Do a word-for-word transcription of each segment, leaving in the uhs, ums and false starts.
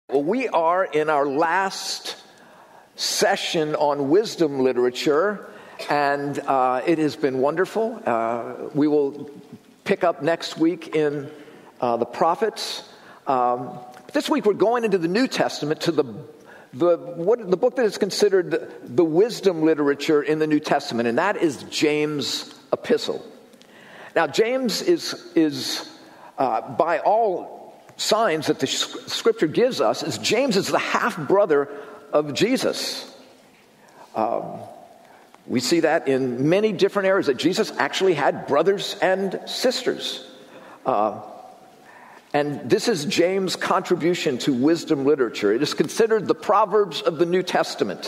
Well, we are in our last session on wisdom literature, and uh, it has been wonderful. Uh, we will pick up next week in uh, the prophets. Um, this week we're going into the New Testament to the the what the book that is considered the, the wisdom literature in the New Testament, and that is James' epistle. Now, James is is uh, by all signs that the scripture gives us is James is the half-brother of Jesus. Um, we see that in many different areas, that Jesus actually had brothers and sisters. Uh, and this is James' contribution to wisdom literature. It is considered the Proverbs of the New Testament.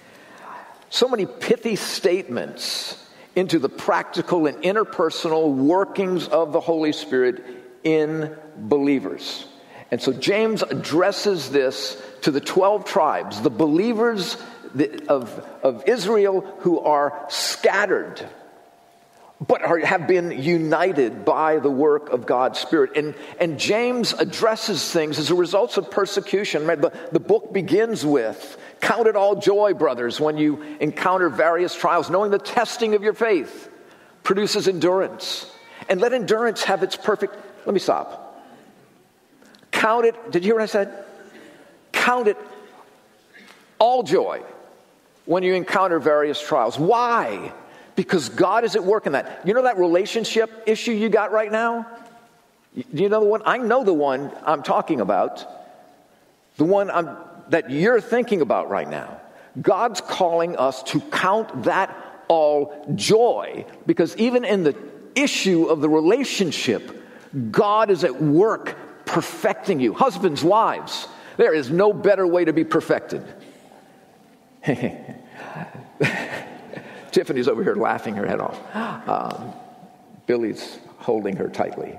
So many pithy statements into the practical and interpersonal workings of the Holy Spirit in believers. And so James addresses this to the twelve tribes, the believers of, of Israel who are scattered, but are, have been united by the work of God's Spirit. And, and James addresses things as a result of persecution. Right? The, the book begins with, "Count it all joy, brothers, when you encounter various trials, knowing the testing of your faith produces endurance. And let endurance have its perfect..." Let me stop. Count it, did you hear what I said? Count it all joy when you encounter various trials. Why? Because God is at work in that. You know that relationship issue you got right now? Do you know the one? I know the one I'm talking about. The one I'm, that you're thinking about right now. God's calling us to count that all joy, because even in the issue of the relationship, God is at work perfecting you. Husbands, wives, there is no better way to be perfected. Tiffany's over here laughing her head off. Um, Billy's holding her tightly.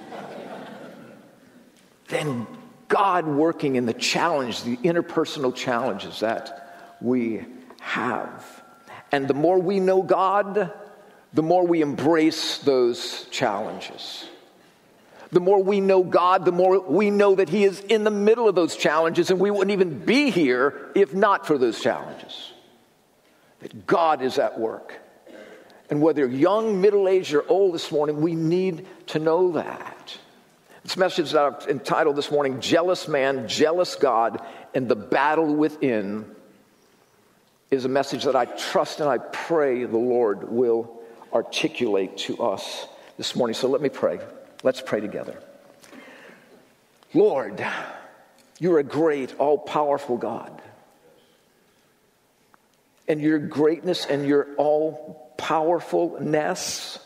Then God working in the challenge, the interpersonal challenges that we have. And the more we know God, the more we embrace those challenges. The more we know God, the more we know that He is in the middle of those challenges, and we wouldn't even be here if not for those challenges. That God is at work. And whether you're young, middle-aged, or old this morning, we need to know that. This message that I've entitled this morning, "Jealous Man, Jealous God, and the Battle Within," is a message that I trust and I pray the Lord will articulate to us this morning. So let me pray. Let's pray together. Lord, you're a great, all-powerful God. And your greatness and your all-powerfulness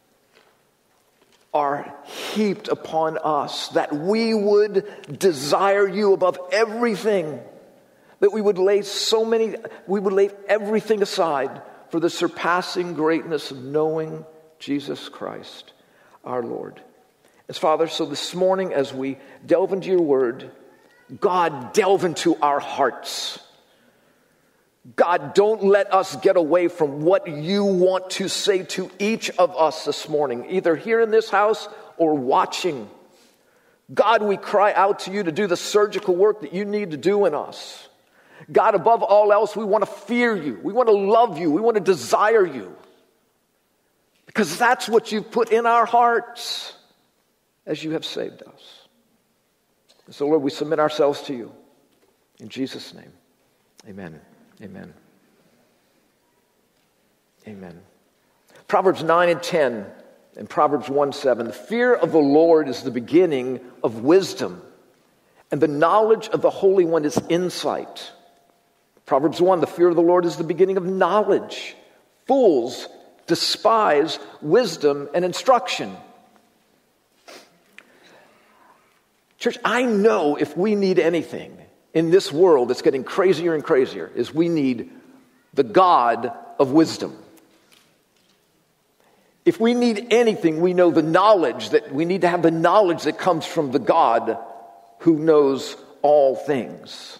are heaped upon us, that we would desire you above everything, that we would lay so many, we would lay everything aside for the surpassing greatness of knowing Jesus Christ, our Lord. As Father, so this morning as we delve into your word, God, delve into our hearts. God, don't let us get away from what you want to say to each of us this morning, either here in this house or watching. God, we cry out to you to do the surgical work that you need to do in us. God, above all else, we want to fear you. We want to love you. We want to desire you. Because that's what you've put in our hearts as you have saved us. And so, Lord, we submit ourselves to you. In Jesus' name, amen. Amen. Amen. Proverbs nine and ten and Proverbs one seven. The fear of the Lord is the beginning of wisdom, and the knowledge of the Holy One is insight. Proverbs one, the fear of the Lord is the beginning of knowledge. Fools despise wisdom and instruction. Church, I know if we need anything in this world that's getting crazier and crazier, is we need the God of wisdom. If we need anything, we know the knowledge that we need to have the knowledge that comes from the God who knows all things.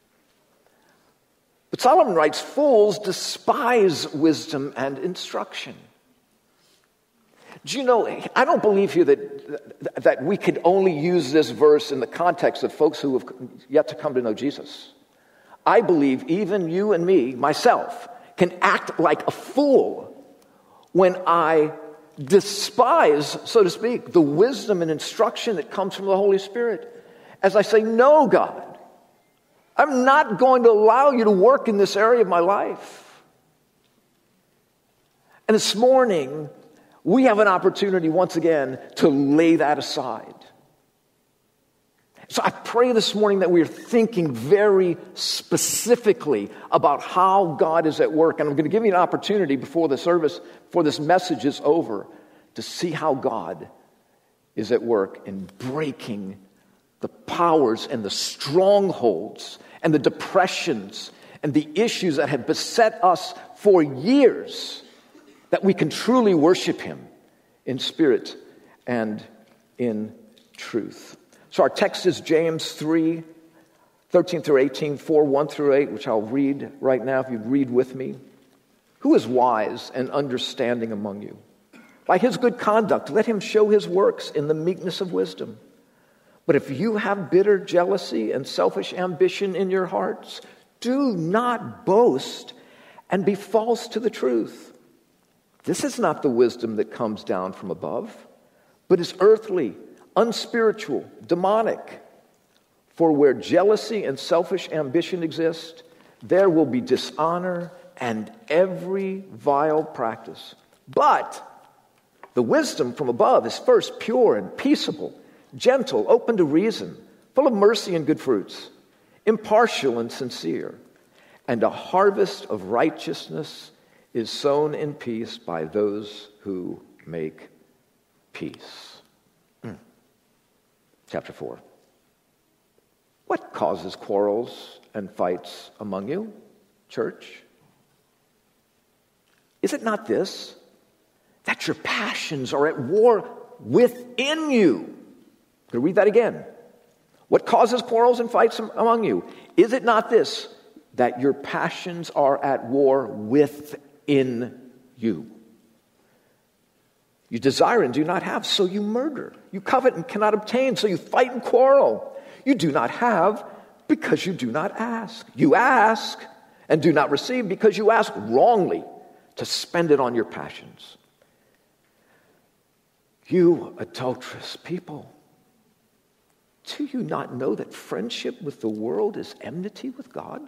But Solomon writes, fools despise wisdom and instruction. Do you know, I don't believe here that, that we could only use this verse in the context of folks who have yet to come to know Jesus. I believe even you and me, myself, can act like a fool when I despise, so to speak, the wisdom and instruction that comes from the Holy Spirit. As I say, no, God, I'm not going to allow you to work in this area of my life. And this morning, we have an opportunity once again to lay that aside. So I pray this morning that we are thinking very specifically about how God is at work. And I'm going to give you an opportunity before the service, before this message is over, to see how God is at work in breaking the powers and the strongholds and the depressions and the issues that have beset us for years, that we can truly worship him in spirit and in truth. So our text is James three, thirteen through eighteen, four, one through eight, which I'll read right now if you'd read with me. Who is wise and understanding among you? By his good conduct, let him show his works in the meekness of wisdom. But if you have bitter jealousy and selfish ambition in your hearts, do not boast and be false to the truth. This is not the wisdom that comes down from above, but is earthly, unspiritual, demonic. For where jealousy and selfish ambition exist, there will be dishonor and every vile practice. But the wisdom from above is first pure and peaceable, gentle, open to reason, full of mercy and good fruits, impartial and sincere. And a harvest of righteousness is sown in peace by those who make peace. Mm. Chapter four. What causes quarrels and fights among you, church? Is it not this, that your passions are at war within you? I'm going to read that again. What causes quarrels and fights among you? Is it not this, that your passions are at war within you? You desire and do not have, so you murder. You covet and cannot obtain, so you fight and quarrel. You do not have because you do not ask. You ask and do not receive because you ask wrongly to spend it on your passions. You adulterous people, do you not know that friendship with the world is enmity with God?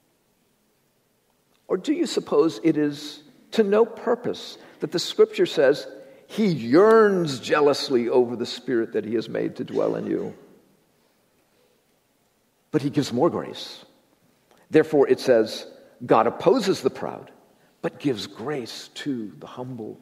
Or do you suppose it is to no purpose that the scripture says he yearns jealously over the spirit that he has made to dwell in you? But he gives more grace. Therefore it says, God opposes the proud, but gives grace to the humble.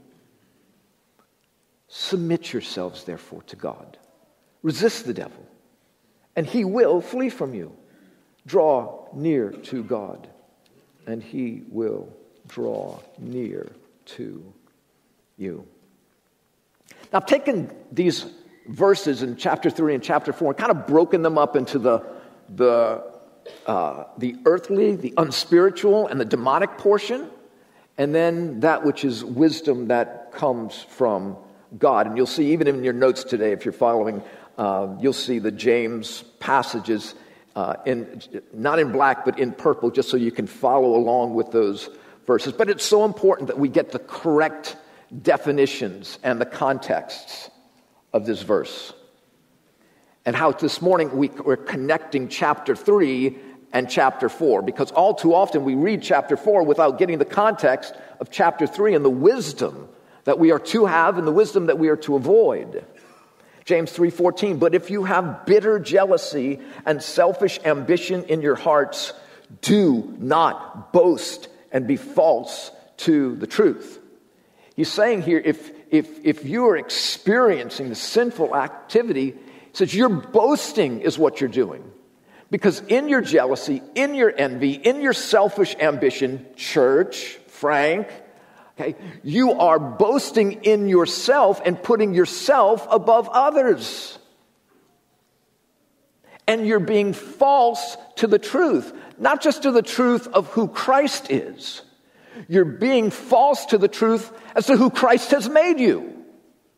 Submit yourselves, therefore, to God. Resist the devil, and he will flee from you. Draw near to God, and he will draw near to you. Now, I've taken these verses in chapter three and chapter four and kind of broken them up into the, the, uh, the earthly, the unspiritual, and the demonic portion, and then that which is wisdom that comes from God. And you'll see, even in your notes today, if you're following, uh, you'll see the James passages uh, in not in black, but in purple, just so you can follow along with those verses. But it's so important that we get the correct definitions and the contexts of this verse. And how this morning we, we're connecting chapter three and chapter four, because all too often we read chapter four without getting the context of chapter three and the wisdom that we are to have and the wisdom that we are to avoid. James three fourteen, but if you have bitter jealousy and selfish ambition in your hearts, do not boast and be false to the truth. He's saying here, if, if, if you are experiencing the sinful activity, he says your boasting is what you're doing. Because in your jealousy, in your envy, in your selfish ambition, church, Frank, okay, you are boasting in yourself and putting yourself above others. And you're being false to the truth, not just to the truth of who Christ is. You're being false to the truth as to who Christ has made you.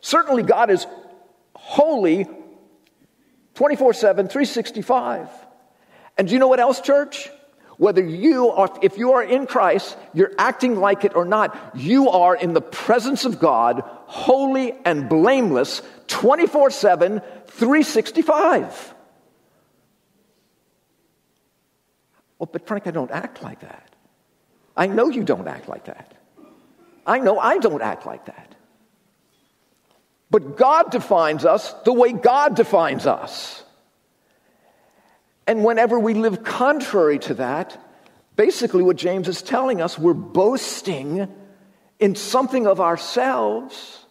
Certainly God is holy twenty-four seven, three sixty-five. And do you know what else, church? Whether you are, if you are in Christ, you're acting like it or not, you are in the presence of God, holy and blameless, twenty-four seven, three sixty-five. Well, but Frank, I don't act like that. I know you don't act like that. I know I don't act like that. But God defines us the way God defines us. And whenever we live contrary to that, basically what James is telling us, we're boasting in something of ourselves,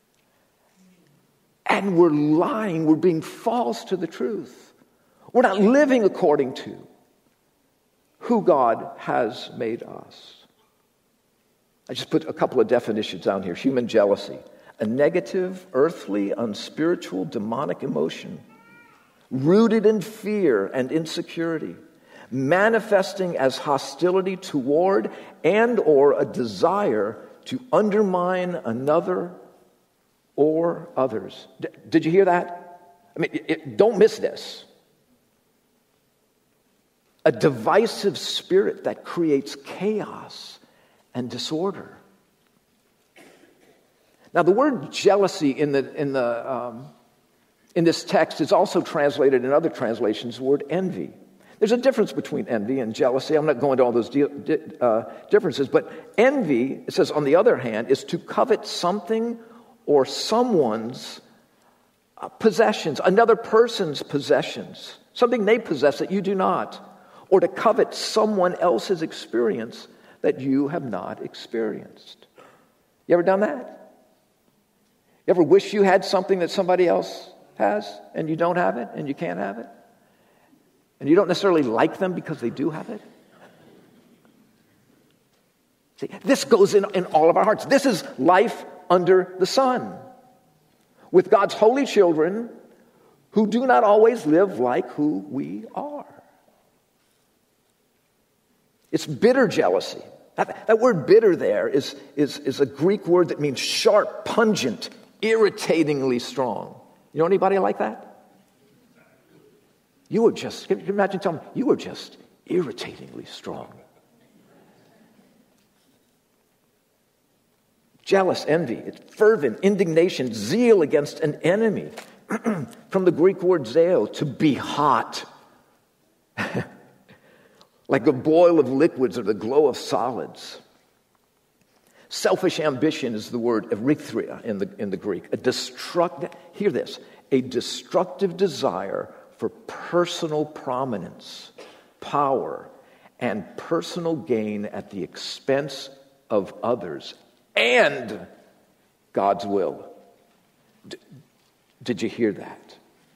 and we're lying, we're being false to the truth. We're not living according to who God has made us. I just put a couple of definitions down here. Human jealousy, a negative, earthly, unspiritual, demonic emotion, rooted in fear and insecurity, manifesting as hostility toward and or a desire to undermine another or others. D- did you hear that? I mean, it, it, don't miss this. A divisive spirit that creates chaos and disorder. Now, the word jealousy in the in the um, in this text is also translated in other translations, the word envy. There's a difference between envy and jealousy. I'm not going to all those di- di- uh, differences, but envy, it says, on the other hand, is to covet something or someone's uh, possessions, another person's possessions, something they possess that you do not, or to covet someone else's experience that you have not experienced. You ever done that? You ever wish you had something that somebody else has and you don't have it and you can't have it? And you don't necessarily like them because they do have it? See, this goes in, in all of our hearts. This is life under the sun. With God's holy children who do not always live like who we are. It's bitter jealousy. That, that word bitter there is, is, is a Greek word that means sharp, pungent, irritatingly strong. You know anybody like that? You were just, can you imagine telling me, you were just irritatingly strong. Jealous, envy, it's fervent, indignation, zeal against an enemy. From the Greek word zeo, to be hot. Like the boil of liquids or the glow of solids. Selfish ambition is the word erythria in the, in the Greek. A destructive, hear this, a destructive desire for personal prominence, power, and personal gain at the expense of others and God's will. D- did you hear that?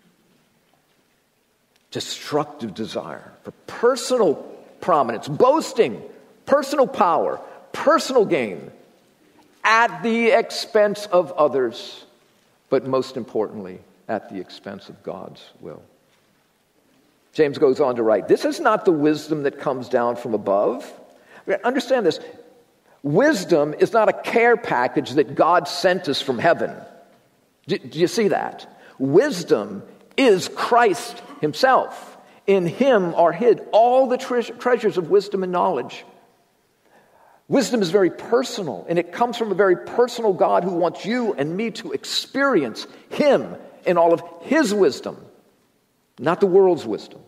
Destructive desire for personal prominence, boasting, personal power, personal gain at the expense of others, but most importantly, at the expense of God's will. James goes on to write, this is not the wisdom that comes down from above. Understand this. Wisdom is not a care package that God sent us from heaven. Do, do you see that? Wisdom is Christ himself. In him are hid all the tre- treasures of wisdom and knowledge. Wisdom is very personal, and it comes from a very personal God who wants you and me to experience him in all of his wisdom, not the world's wisdom.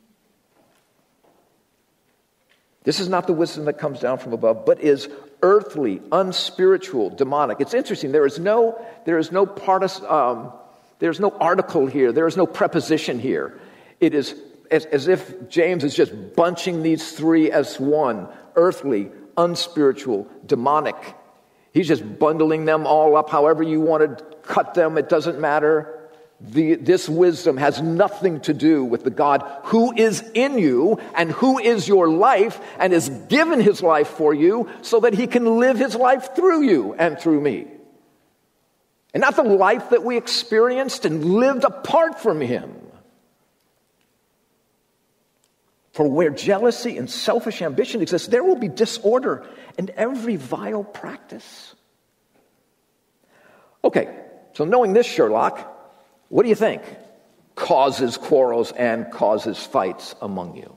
This is not the wisdom that comes down from above, but is earthly, unspiritual, demonic. It's interesting. There is no, there is no partis, um, there's no article here. There is no preposition here. It is as, as if James is just bunching these three as one: earthly, unspiritual, demonic. He's just bundling them all up. However you want to cut them, it doesn't matter. The, this wisdom has nothing to do with the God who is in you and who is your life and has given his life for you so that he can live his life through you and through me. And not the life that we experienced and lived apart from him. For where jealousy and selfish ambition exists, there will be disorder and every vile practice. Okay. So knowing this, Sherlock, what do you think causes quarrels and causes fights among you?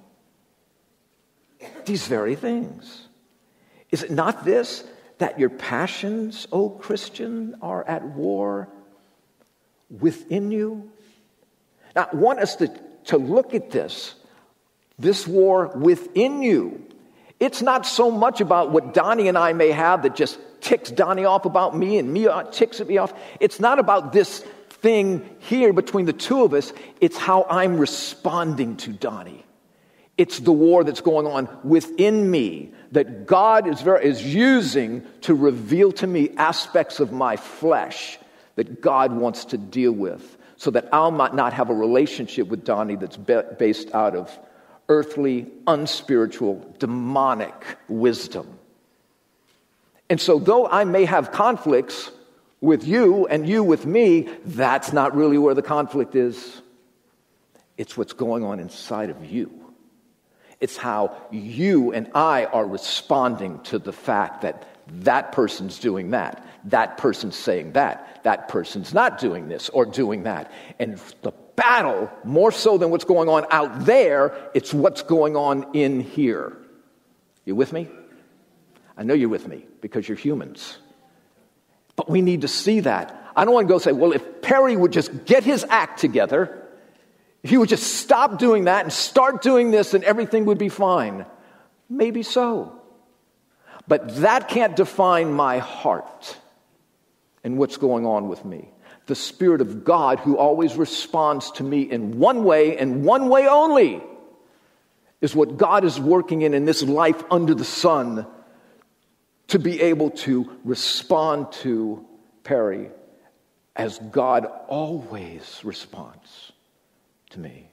These very things. Is it not this, that your passions, O Christian, are at war within you? Now, I want us to, to look at this, this war within you. It's not so much about what Donnie and I may have that just ticks Donnie off about me and me ticks me off. It's not about this thing here between the two of us. It's how I'm responding to Donnie. It's the war that's going on within me that God is very, is using to reveal to me aspects of my flesh that God wants to deal with, so that I'll not have a relationship with Donnie that's based out of earthly, unspiritual, demonic wisdom. And so though I may have conflicts with you and you with me, that's not really where the conflict is. It's what's going on inside of you. It's how you and I are responding to the fact that that person's doing that, that person's saying that, that person's not doing this or doing that. And the battle, more so than what's going on out there, it's what's going on in here. You with me? I know you're with me because you're humans. But we need to see that. I don't want to go say, well, if Perry would just get his act together, if he would just stop doing that and start doing this, then everything would be fine. Maybe so. But that can't define my heart and what's going on with me. The Spirit of God, who always responds to me in one way and one way only, is what God is working in in this life under the sun to be able to respond to Perry as God always responds to me.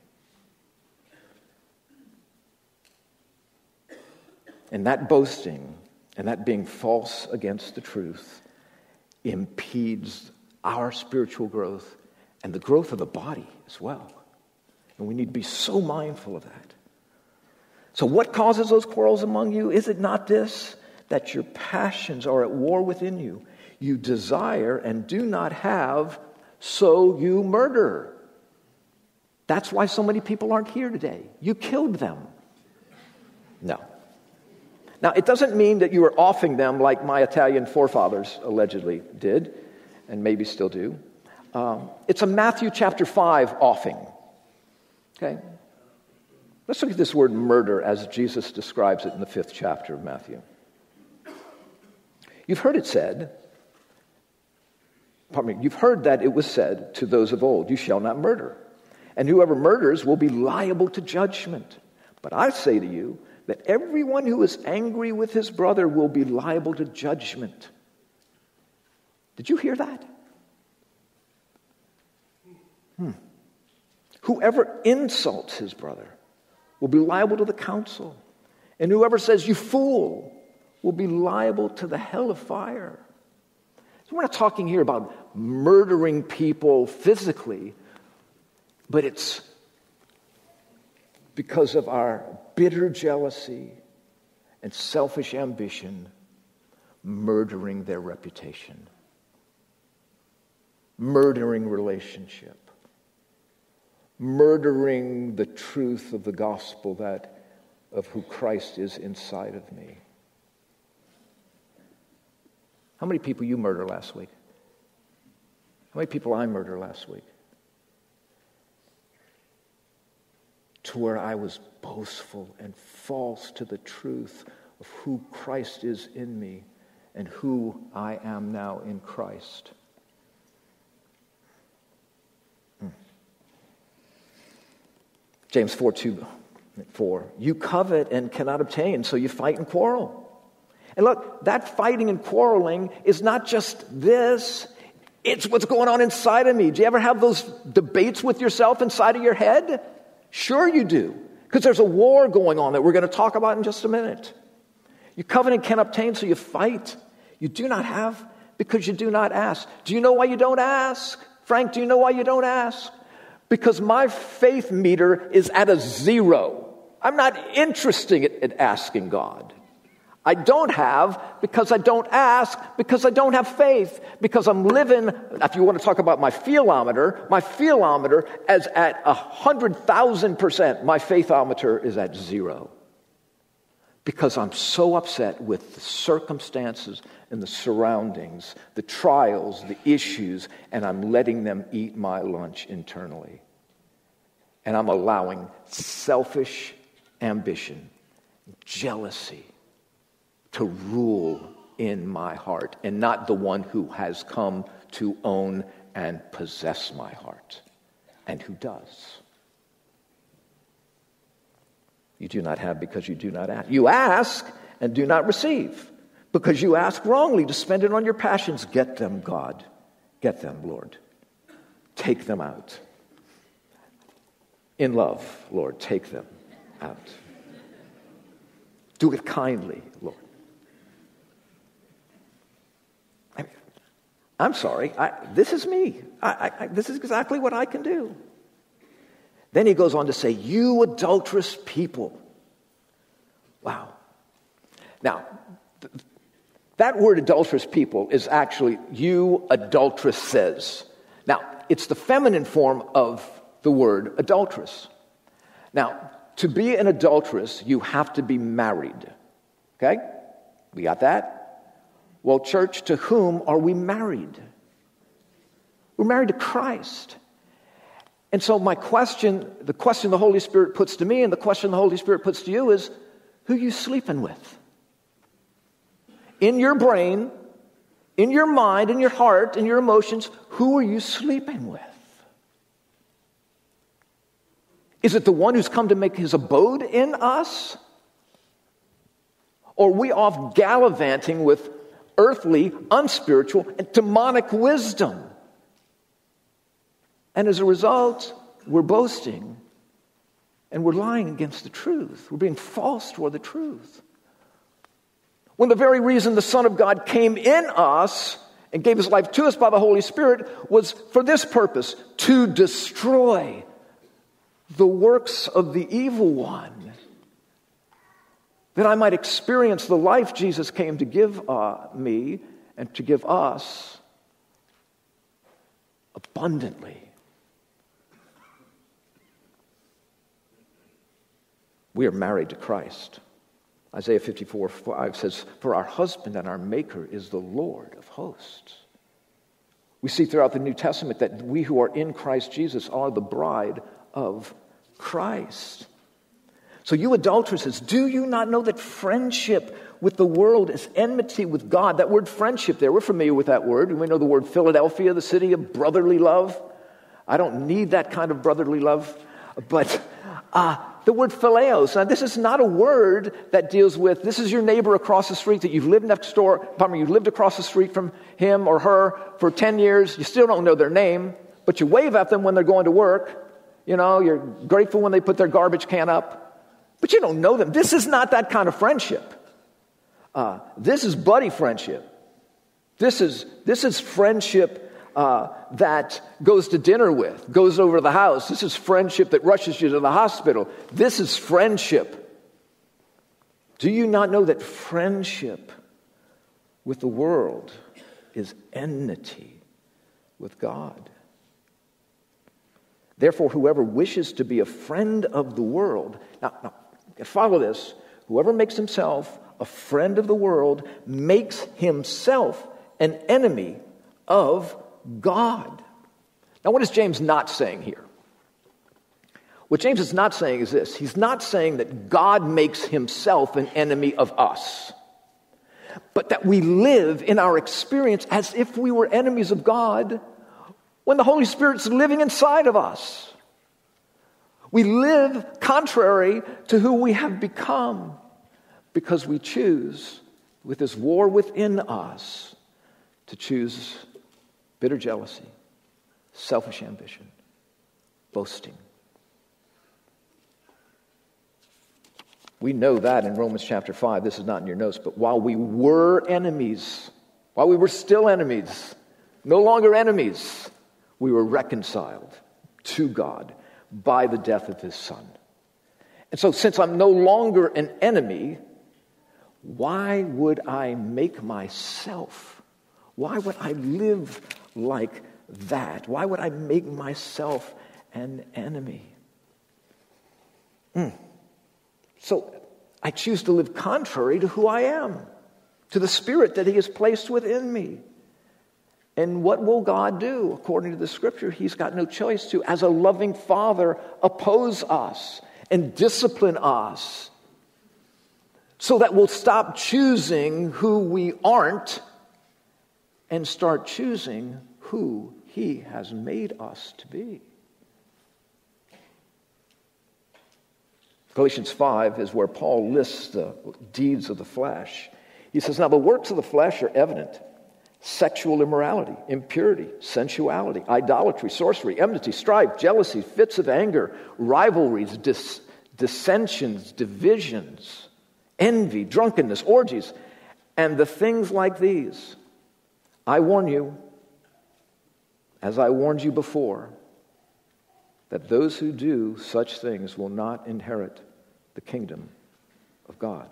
And that boasting and that being false against the truth impedes our spiritual growth and the growth of the body as well. And we need to be so mindful of that. So what causes those quarrels among you? Is it not this, that your passions are at war within you? You desire and do not have, so you murder. That's why so many people aren't here today. You killed them. No. Now, it doesn't mean that you are offing them like my Italian forefathers allegedly did, and maybe still do. Um, it's a Matthew chapter five offing. Okay? Let's look at this word murder as Jesus describes it in the fifth chapter of Matthew. You've heard it said, pardon me, you've heard that it was said to those of old, you shall not murder. And whoever murders will be liable to judgment. But I say to you that everyone who is angry with his brother will be liable to judgment. Did you hear that? Hmm. Whoever insults his brother will be liable to the council. And whoever says, you fool, will be liable to the hell of fire. So we're not talking here about murdering people physically, but it's because of our bitter jealousy and selfish ambition, murdering their reputation, murdering relationship, murdering the truth of the gospel that of who Christ is inside of me. How many people you murdered last week? How many people I murdered last week? To where I was boastful and false to the truth of who Christ is in me and who I am now in Christ. Hmm. James four two four. You covet and cannot obtain, so you fight and quarrel. And look, that fighting and quarreling is not just this. It's what's going on inside of me. Do you ever have those debates with yourself inside of your head? Sure you do. Because there's a war going on that we're going to talk about in just a minute. You covet and can't obtain, so you fight. You do not have because you do not ask. Do you know why you don't ask? Frank, do you know why you don't ask? Because my faith meter is at a zero. I'm not interested in asking God. I don't have because I don't ask, because I don't have faith, because I'm living, if you want to talk about my feelometer, my feelometer is at one hundred thousand percent. My faithometer is at zero. Because I'm so upset with the circumstances and the surroundings, the trials, the issues, and I'm letting them eat my lunch internally. And I'm allowing selfish ambition, jealousy to rule in my heart, and not the one who has come to own and possess my heart, and who does. You do not have because you do not ask. You ask and do not receive because you ask wrongly to spend it on your passions. Get them, God. Get them, Lord. Take them out. In love, Lord, take them out. Do it kindly, Lord. I mean, I'm sorry. I, this is me. I, I, this is exactly what I can do. Then he goes on to say, you adulterous people. Wow. Now, th- that word adulterous people is actually you adulteresses. Now, it's the feminine form of the word adulteress. Now, to be an adulteress, you have to be married. Okay? We got that? Well, church, to whom are we married? We're married to Christ. And so my question, the question the Holy Spirit puts to me and the question the Holy Spirit puts to you is, who are you sleeping with? In your brain, in your mind, in your heart, in your emotions, who are you sleeping with? Is it the one who's come to make his abode in us? Or are we off gallivanting with earthly, unspiritual, and demonic wisdom? And as a result, we're boasting and we're lying against the truth. We're being false toward the truth. When the very reason the Son of God came in us and gave his life to us by the Holy Spirit was for this purpose, to destroy the works of the evil one, that I might experience the life Jesus came to give uh, me and to give us abundantly. We are married to Christ. Isaiah fifty-four five says, for our husband and our maker is the Lord of hosts. We see throughout the New Testament that we who are in Christ Jesus are the bride of Christ. So you adulteresses, do you not know that friendship with the world is enmity with God? That word friendship there, we're familiar with that word. We know the word Philadelphia, the city of brotherly love. I don't need that kind of brotherly love, but uh, the word phileos. Now, this is not a word that deals with, this is your neighbor across the street that you've lived next door, pardon me, you've lived across the street from him or her for ten years. You still don't know their name, but you wave at them when they're going to work. You know, you're grateful when they put their garbage can up, but you don't know them. This is not that kind of friendship. Uh, this is buddy friendship. This is, this is friendship Uh, that goes to dinner with, goes over to the house. This is friendship that rushes you to the hospital. This is friendship. Do you not know that friendship with the world is enmity with God? Therefore, whoever wishes to be a friend of the world, now, now follow this, whoever makes himself a friend of the world makes himself an enemy of God. Now, what is James not saying here? What James is not saying is this. He's not saying that God makes himself an enemy of us, but that we live in our experience as if we were enemies of God when the Holy Spirit's living inside of us. We live contrary to who we have become because we choose, with this war within us, to choose bitter jealousy, selfish ambition, boasting. We know that in Romans chapter five. This is not in your notes, but while we were enemies, while we were still enemies, no longer enemies, we were reconciled to God by the death of his Son. And so since I'm no longer an enemy, Why would I make myself? Why would I live like that? Why would I make myself an enemy? Mm. So I choose to live contrary to who I am, to the Spirit that He has placed within me. And what will God do? According to the Scripture, He's got no choice to, as a loving Father, oppose us and discipline us so that we'll stop choosing who we aren't and start choosing who He has made us to be. Galatians five is where Paul lists the deeds of the flesh. He says, now the works of the flesh are evident: sexual immorality, impurity, sensuality, idolatry, sorcery, enmity, strife, jealousy, fits of anger, rivalries, dis- dissensions, divisions, envy, drunkenness, orgies, and the things like these. I warn you, as I warned you before, that those who do such things will not inherit the kingdom of God.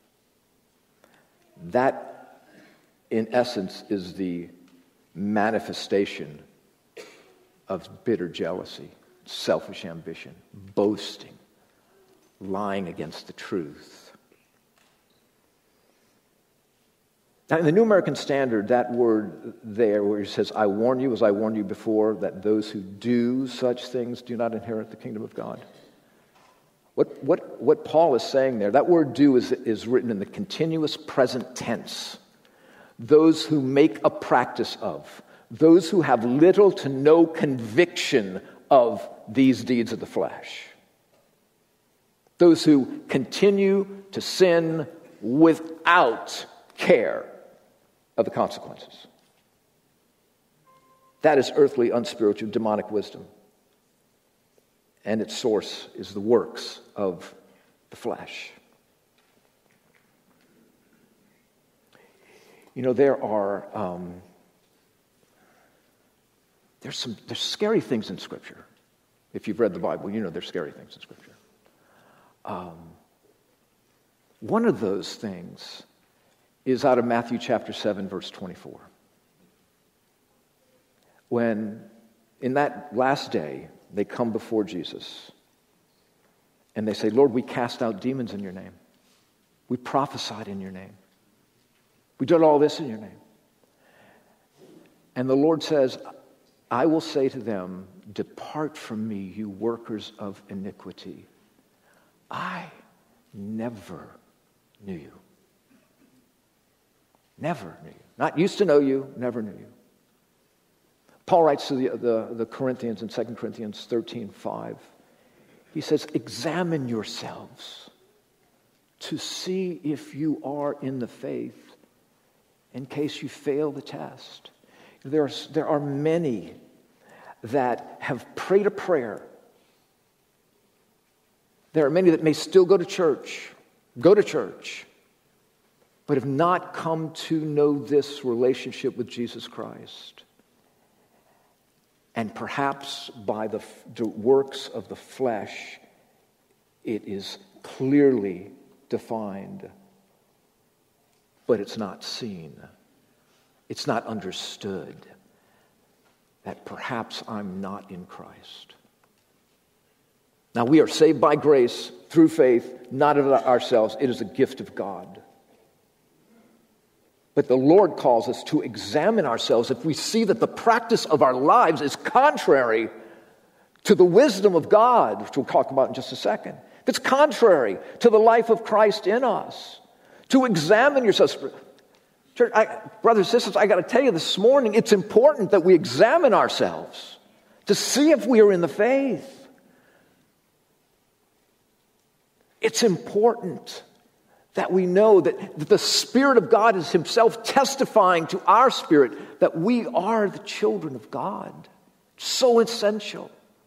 That, in essence, is the manifestation of bitter jealousy, selfish ambition, boasting, lying against the truth. Now, in the New American Standard, that word there where it says, I warn you, as I warned you before, that those who do such things do not inherit the kingdom of God. What, what, what Paul is saying there, that word do is, is written in the continuous present tense. Those who make a practice of, those who have little to no conviction of these deeds of the flesh. Those who continue to sin without care of the consequences. That is earthly, unspiritual, demonic wisdom. And its source is the works of the flesh. You know, there are um, there's some there's scary things in Scripture. If you've read the Bible, you know there's scary things in Scripture. Um, one of those things is out of Matthew chapter seven, verse twenty-four. When, in that last day, they come before Jesus and they say, Lord, we cast out demons in your name. We prophesied in your name. We did all this in your name. And the Lord says, I will say to them, depart from me, you workers of iniquity. I never knew you. Never knew you. Not used to know you, never knew you. Paul writes to the, the, the Corinthians in Second Corinthians thirteen five. He says, examine yourselves to see if you are in the faith in case you fail the test. There are, there are many that have prayed a prayer. There are many that may still go to church, go to church, but have not come to know this relationship with Jesus Christ. And perhaps by the works of the flesh, it is clearly defined, but it's not seen. It's not understood that perhaps I'm not in Christ. Now, we are saved by grace through faith, not of ourselves. It is a gift of God. But the Lord calls us to examine ourselves if we see that the practice of our lives is contrary to the wisdom of God, which we'll talk about in just a second. If it's contrary to the life of Christ in us, to examine yourselves. Church, I, brothers and sisters, I got to tell you this morning, it's important that we examine ourselves to see if we are in the faith. It's important that we know that, that the Spirit of God is Himself testifying to our spirit that we are the children of God. So essential.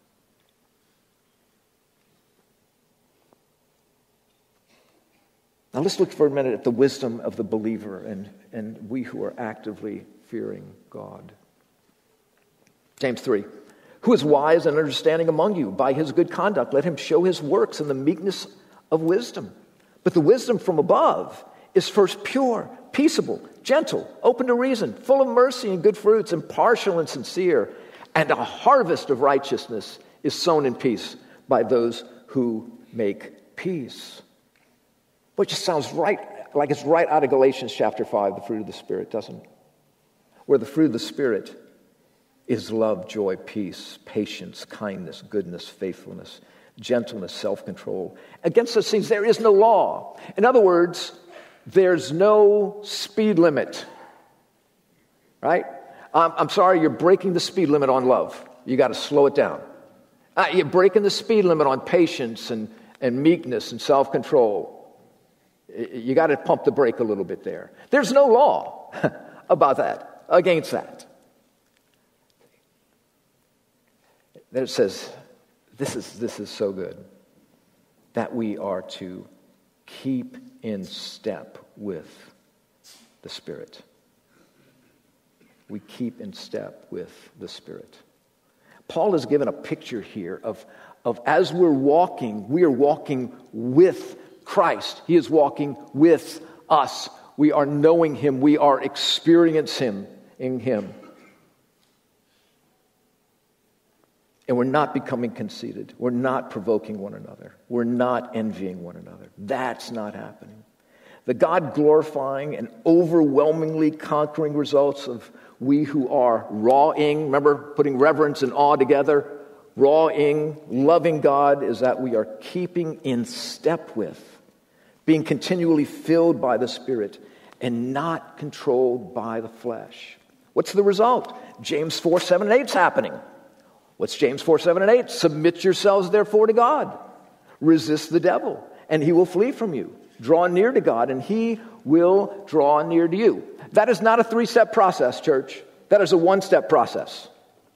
Now let's look for a minute at the wisdom of the believer and, and we who are actively fearing God. James three. Who is wise and understanding among you? By his good conduct, let him show his works in the meekness of wisdom. But the wisdom from above is first pure, peaceable, gentle, open to reason, full of mercy and good fruits, impartial and sincere. And a harvest of righteousness is sown in peace by those who make peace. Which just sounds right, like it's right out of Galatians chapter five, the fruit of the Spirit, doesn't it? Where the fruit of the Spirit is love, joy, peace, patience, kindness, goodness, faithfulness, gentleness, self-control. Against such things there is no law. In other words, there's no speed limit. Right? Um, I'm sorry, you're breaking the speed limit on love. You got to slow it down. Uh, you're breaking the speed limit on patience and, and meekness and self-control. You got to pump the brake a little bit there. There's no law about that, against that. Then it says, this is, this is so good, that we are to keep in step with the Spirit. We keep in step with the Spirit. Paul has given a picture here of, of as we're walking, we are walking with Christ. He is walking with us. We are knowing Him. We are experiencing Him in Him. And we're not becoming conceited. We're not provoking one another. We're not envying one another. That's not happening. The God-glorifying and overwhelmingly conquering results of we who are rawing, remember putting reverence and awe together, rawing, loving God, is that we are keeping in step with, being continually filled by the Spirit and not controlled by the flesh. What's the result? James four, seven, and eight is happening. What's James four, seven, and eight? Submit yourselves therefore to God. Resist the devil, and he will flee from you. Draw near to God, and he will draw near to you. That is not a three-step process, church. That is a one-step process.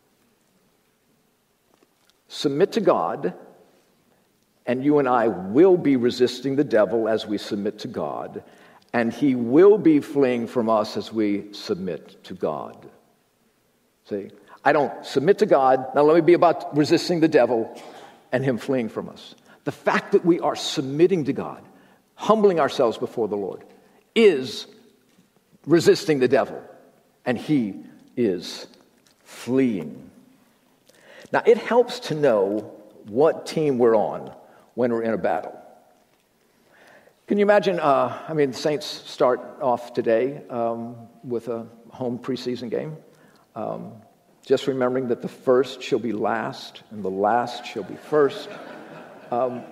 Submit to God, and you and I will be resisting the devil as we submit to God, and he will be fleeing from us as we submit to God. See? I don't submit to God. Now let me be about resisting the devil and him fleeing from us. The fact that we are submitting to God, humbling ourselves before the Lord, is resisting the devil, and he is fleeing. Now it helps to know what team we're on when we're in a battle. Can you imagine, uh, I mean, the Saints start off today um, with a home preseason game. Um, Just remembering that the first shall be last and the last shall be first. Um,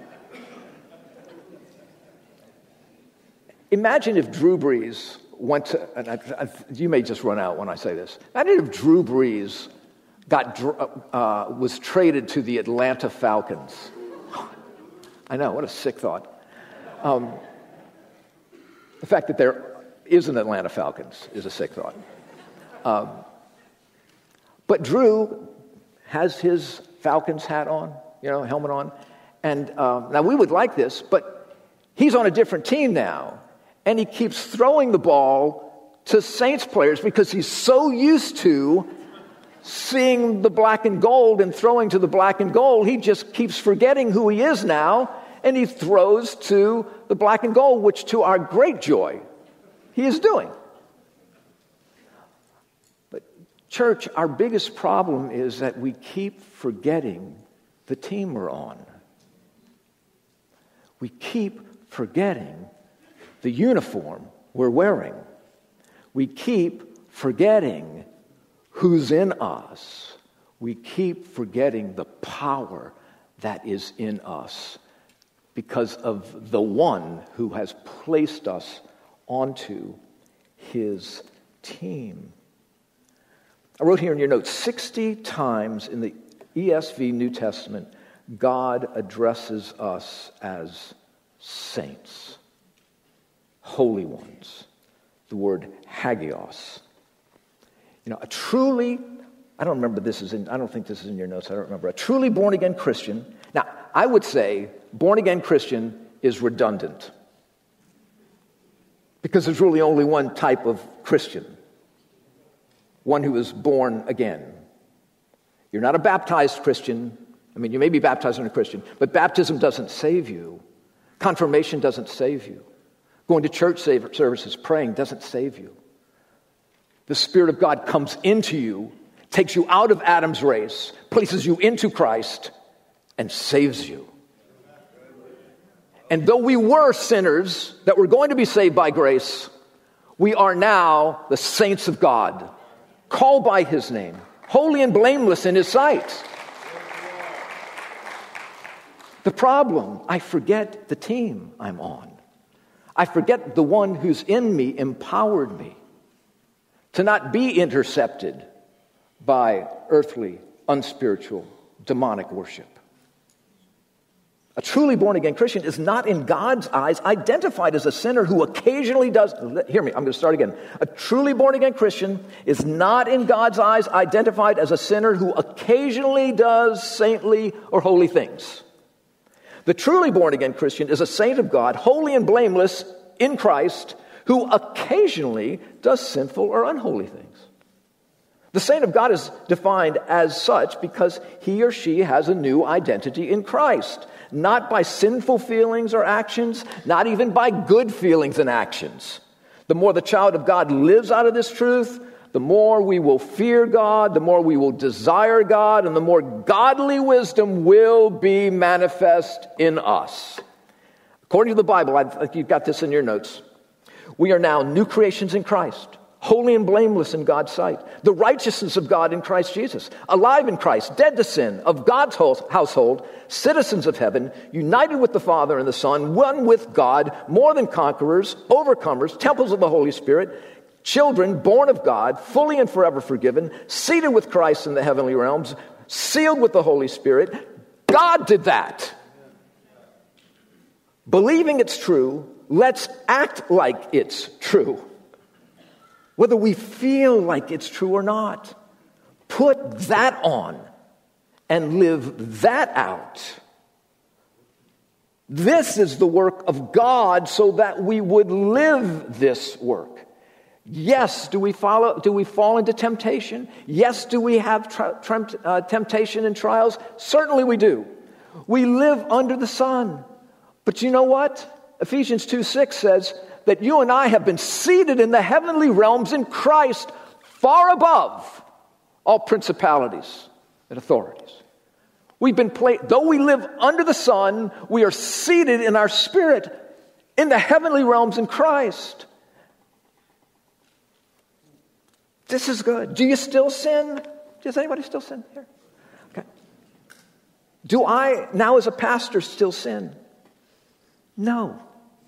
imagine if Drew Brees went to, and I, I, you may just run out when I say this. Imagine if Drew Brees got uh, was traded to the Atlanta Falcons. I know, what a sick thought. Um, the fact that there is an Atlanta Falcons is a sick thought. Um, But Drew has his Falcons hat on, you know, helmet on. And um, now we would like this, but he's on a different team now. And he keeps throwing the ball to Saints players because he's so used to seeing the black and gold and throwing to the black and gold. He just keeps forgetting who he is now. And he throws to the black and gold, which to our great joy, he is doing. Church, our biggest problem is that we keep forgetting the team we're on. We keep forgetting the uniform we're wearing. We keep forgetting who's in us. We keep forgetting the power that is in us because of the one who has placed us onto his team. I wrote here in your notes, sixty times in the E S V New Testament, God addresses us as saints, holy ones. The word hagios. You know, a truly, I don't remember this is in, I don't think this is in your notes, I don't remember. A truly born-again Christian. Now, I would say born-again Christian is redundant because there's really only one type of Christian. One who is born again. You're not a baptized Christian. I mean, you may be baptized in a Christian, but baptism doesn't save you. Confirmation doesn't save you. Going to church services, praying doesn't save you. The Spirit of God comes into you, takes you out of Adam's race, places you into Christ, and saves you. And though we were sinners that were going to be saved by grace, we are now the saints of God, called by His name, holy and blameless in His sight. The problem, I forget the team I'm on. I forget the one who's in me empowered me to not be intercepted by earthly, unspiritual, demonic worship. A truly born-again Christian is not in God's eyes identified as a sinner who occasionally does... Hear me, I'm going to start again. A truly born-again Christian is not in God's eyes identified as a sinner who occasionally does saintly or holy things. The truly born-again Christian is a saint of God, holy and blameless in Christ, who occasionally does sinful or unholy things. The saint of God is defined as such because he or she has a new identity in Christ, not by sinful feelings or actions, not even by good feelings and actions. The more the child of God lives out of this truth, the more we will fear God, the more we will desire God, and the more godly wisdom will be manifest in us. According to the Bible, I think you've got this in your notes, we are now new creations in Christ, holy and blameless in God's sight, the righteousness of God in Christ Jesus, alive in Christ, dead to sin, of God's household, citizens of heaven, united with the Father and the Son, one with God, more than conquerors, overcomers, temples of the Holy Spirit, children born of God, fully and forever forgiven, seated with Christ in the heavenly realms, sealed with the Holy Spirit. God did that. Believing it's true, let's act like it's true. Whether we feel like it's true or not. Put that on and live that out. This is the work of God so that we would live this work. Yes, do we follow? Do we fall into temptation? Yes, do we have tra- tra- uh, temptation and trials? Certainly we do. We live under the sun. But you know what? Ephesians two six says that you and I have been seated in the heavenly realms in Christ, far above all principalities and authorities. We've been pla- though we live under the sun, we are seated in our spirit in the heavenly realms in Christ. This is good. Do you still sin? Does anybody still sin here? Okay. Do I, now as a pastor, still sin? No.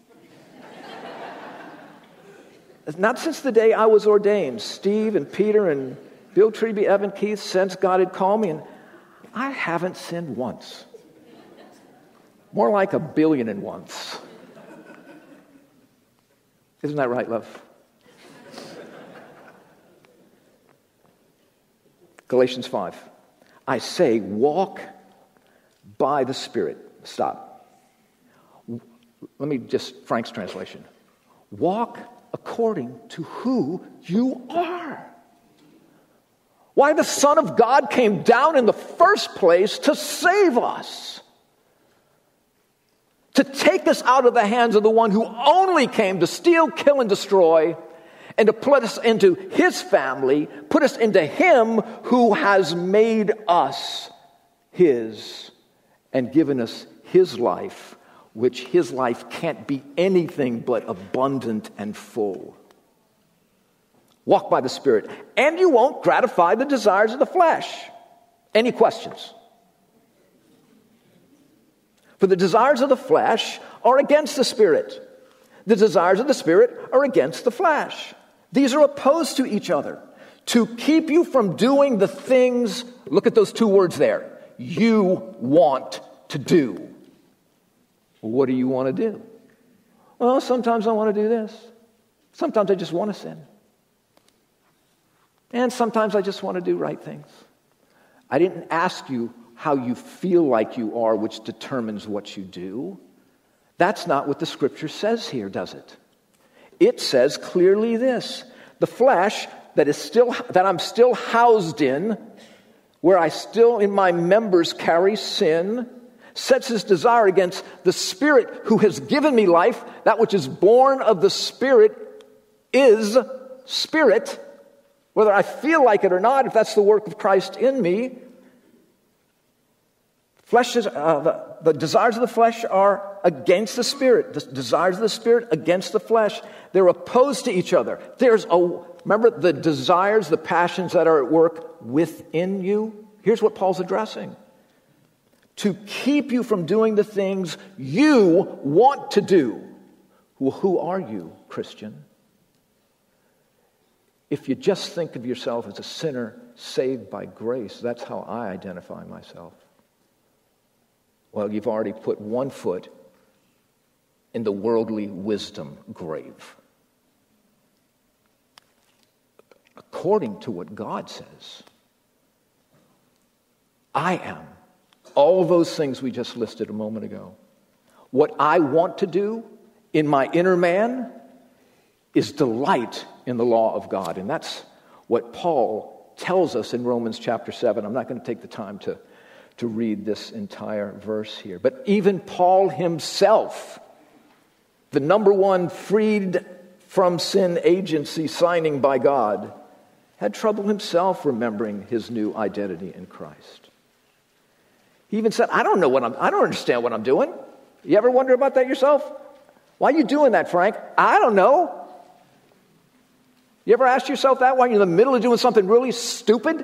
Not since the day I was ordained. Steve and Peter and Bill Treby, Evan Keith, since God had called me, and I haven't sinned once. More like a billion and once. Isn't that right, love? Galatians five. I say, walk by the Spirit. Stop. Let me just, Frank's translation. Walk according to who you are. Why the Son of God came down in the first place to save us. To take us out of the hands of the one who only came to steal, kill, and destroy, and to put us into His family, put us into Him who has made us His and given us His life, which His life can't be anything but abundant and full. Walk by the Spirit, and you won't gratify the desires of the flesh. Any questions? For the desires of the flesh are against the Spirit. The desires of the Spirit are against the flesh. These are opposed to each other to keep you from doing the things, look at those two words there, you want to do. What do you want to do? Well, sometimes I want to do this. Sometimes I just want to sin. And sometimes I just want to do right things. I didn't ask you how you feel like you are, which determines what you do. That's not what the Scripture says here, does it? It says clearly this: the flesh that is still that I'm still housed in, where I still in my members carry sin, sets his desire against the Spirit who has given me life. That which is born of the Spirit is spirit, whether I feel like it or not, if that's the work of Christ in me. Flesh is, uh, the, the desires of the flesh are against the Spirit. The desires of the Spirit against the flesh. They're opposed to each other. There's a, remember the desires, the passions that are at work within you? Here's what Paul's addressing. To keep you from doing the things you want to do. Well, who are you, Christian? If you just think of yourself as a sinner saved by grace, that's how I identify myself. Well, you've already put one foot in the worldly wisdom grave. According to what God says, I am all those things we just listed a moment ago. What I want to do in my inner man is delight in the law of God. And that's what Paul tells us in Romans chapter seven. I'm not going to take the time to to read this entire verse here. But even Paul himself, the number one freed from sin agency signing by God, had trouble himself remembering his new identity in Christ. He even said, I don't know what I'm, I don't understand what I'm doing. You ever wonder about that yourself? Why are you doing that, Frank? I don't know. You ever ask yourself that while you're in the middle of doing something really stupid?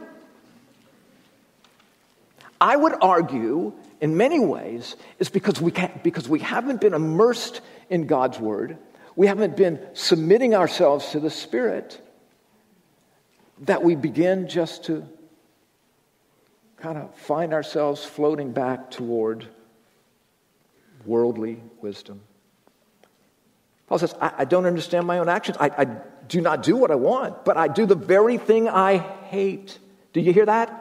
I would argue, in many ways, it's because we can't, because we haven't been immersed in God's Word. We haven't been submitting ourselves to the Spirit, that we begin just to kind of find ourselves floating back toward worldly wisdom. Paul says, I, I don't understand my own actions. I, I do not do what I want, but I do the very thing I hate. Do you hear that?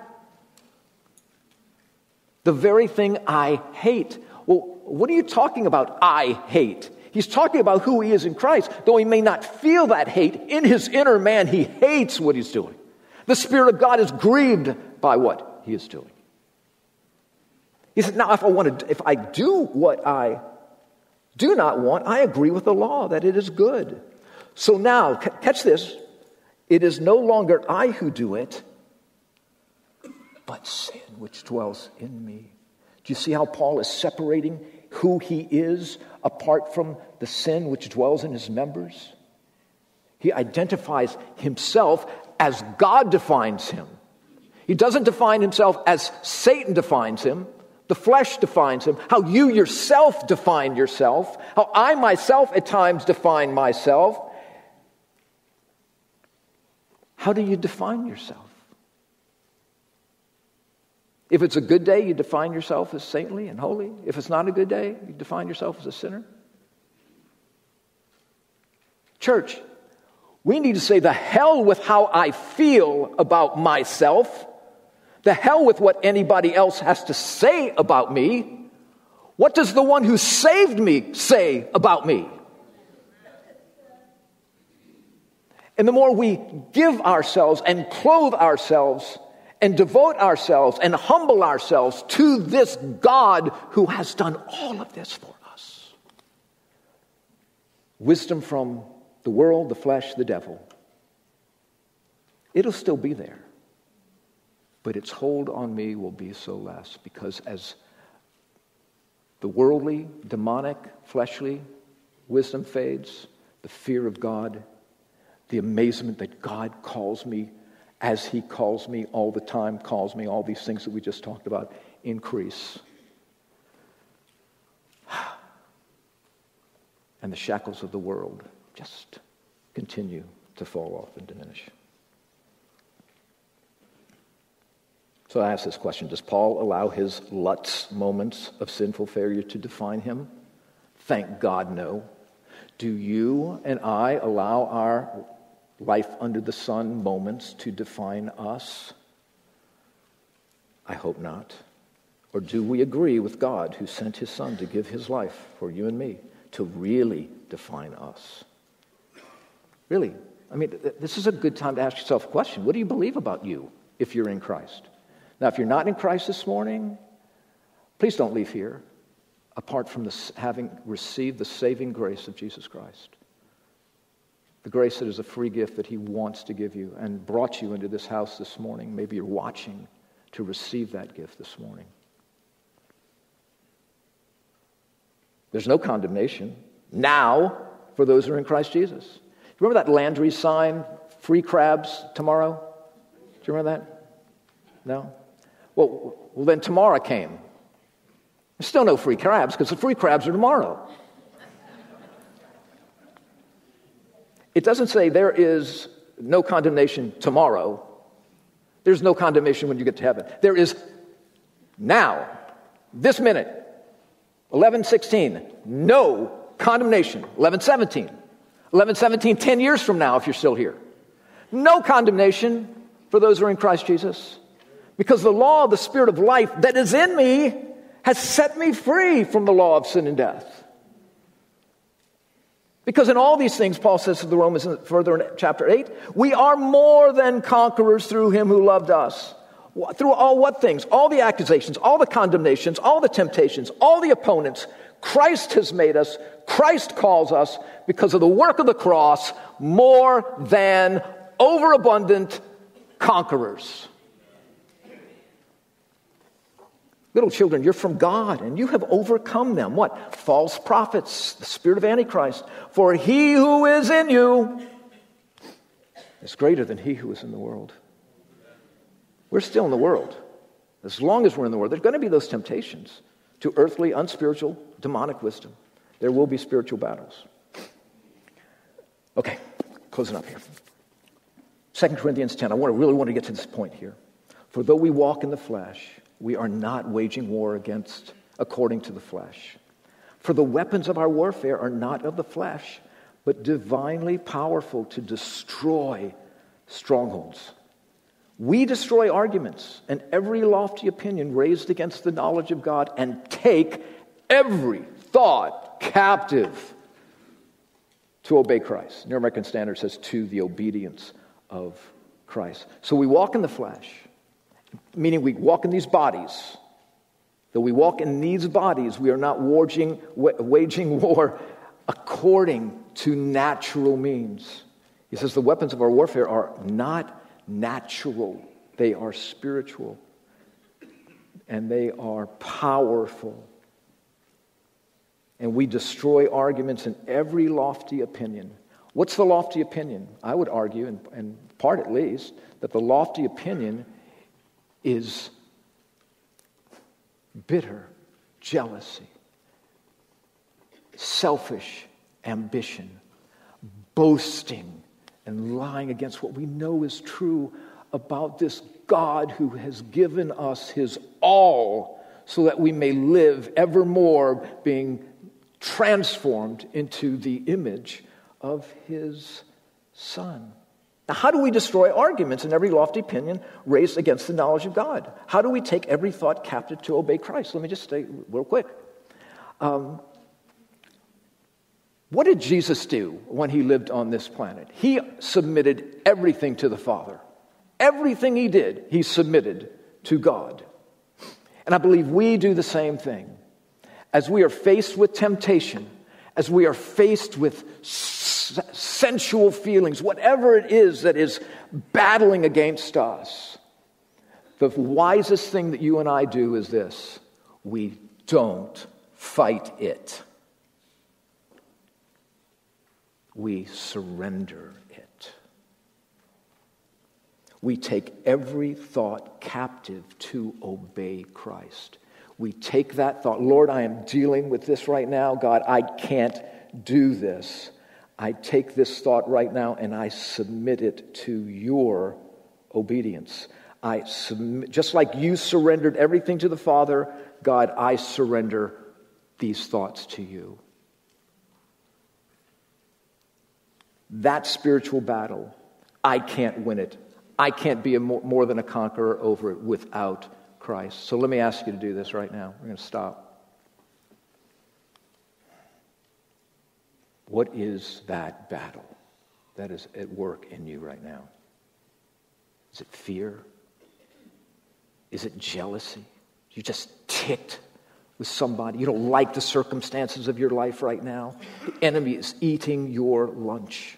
The very thing I hate. Well, what are you talking about, I hate? He's talking about who he is in Christ. Though he may not feel that hate, in his inner man, he hates what he's doing. The Spirit of God is grieved by what he is doing. He said, now if I want to, if I do what I do not want, I agree with the law that it is good. So now, c- catch this. It is no longer I who do it, but sin which dwells in me. Do you see how Paul is separating who he is apart from the sin which dwells in his members? He identifies himself as God defines him. He doesn't define himself as Satan defines him, the flesh defines him, how you yourself define yourself, how I myself at times define myself. How do you define yourself? If it's a good day, you define yourself as saintly and holy. If it's not a good day, you define yourself as a sinner. Church, we need to say the hell with how I feel about myself. The hell with what anybody else has to say about me. What does the one who saved me say about me? And the more we give ourselves and clothe ourselves and devote ourselves and humble ourselves to this God who has done all of this for us. Wisdom from the world, the flesh, the devil. It'll still be there. But its hold on me will be so less, because as the worldly, demonic, fleshly wisdom fades, the fear of God, the amazement that God calls me as he calls me all the time, calls me, all these things that we just talked about, increase. And the shackles of the world just continue to fall off and diminish. So I ask this question, does Paul allow his Lutz moments of sinful failure to define him? Thank God, no. Do you and I allow our life under the sun moments to define us? I hope not. Or do we agree with God who sent his son to give his life for you and me to really define us? Really, I mean, this is a good time to ask yourself a question. What do you believe about you if you're in Christ? Now, if you're not in Christ this morning, Please don't leave here apart from this, having received the saving grace of Jesus Christ. The grace that is a free gift that he wants to give you and brought you into this house this morning. Maybe you're watching to receive that gift this morning. There's no condemnation now for those who are in Christ Jesus. Remember that Landry sign, free crabs tomorrow? Do you remember that? No? Well, well then tomorrow came. There's still no free crabs because the free crabs are tomorrow. It doesn't say there is no condemnation tomorrow. There's no condemnation when you get to heaven. There is now, this minute, eleven sixteen, no condemnation. eleven seventeen. eleven seventeen, ten years from now if you're still here. No condemnation for those who are in Christ Jesus. Because the law of the Spirit of life that is in me has set me free from the law of sin and death. Because in all these things, Paul says to the Romans further in chapter eight, we are more than conquerors through him who loved us. Through all what things? All the accusations, all the condemnations, all the temptations, all the opponents. Christ has made us, Christ calls us, because of the work of the cross, more than overabundant conquerors. Little children, you're from God, and you have overcome them. What? False prophets, the spirit of Antichrist. For he who is in you is greater than he who is in the world. We're still in the world. As long as we're in the world, there's going to be those temptations to earthly, unspiritual, demonic wisdom. There will be spiritual battles. Okay, closing up here. Second Corinthians ten. I want to really want to get to this point here. For though we walk in the flesh, we are not waging war against according to the flesh. For the weapons of our warfare are not of the flesh, but divinely powerful to destroy strongholds. We destroy arguments and every lofty opinion raised against the knowledge of God and take every thought captive to obey Christ. New American Standard says to the obedience of Christ. So we walk in the flesh, meaning we walk in these bodies. Though we walk in these bodies, we are not waging, waging war according to natural means. He says the weapons of our warfare are not natural. They are spiritual. And they are powerful. And we destroy arguments and every lofty opinion. What's the lofty opinion? I would argue, in, in part at least, that the lofty opinion is bitter jealousy, selfish ambition, boasting, and lying against what we know is true about this God who has given us his all so that we may live evermore being transformed into the image of his Son. Now, how do we destroy arguments and every lofty opinion raised against the knowledge of God? How do we take every thought captive to obey Christ? Let me just say real quick. Um, what did Jesus do when he lived on this planet? He submitted everything to the Father. Everything he did, he submitted to God. And I believe we do the same thing. As we are faced with temptation, as we are faced with s- sensual feelings, whatever it is that is battling against us, the wisest thing that you and I do is this: we don't fight it. We surrender it. We take every thought captive to obey Christ. We take that thought, Lord, I am dealing with this right now. God, I can't do this. I take this thought right now and I submit it to your obedience. I submit, just like you surrendered everything to the Father, God, I surrender these thoughts to you. That spiritual battle, I can't win it. I can't be a more, more than a conqueror over it without Christ. So let me ask you to do this right now. We're going to stop. What is that battle that is at work in you right now? Is it fear? Is it jealousy? You just ticked with somebody. You don't like the circumstances of your life right now. The enemy is eating your lunch.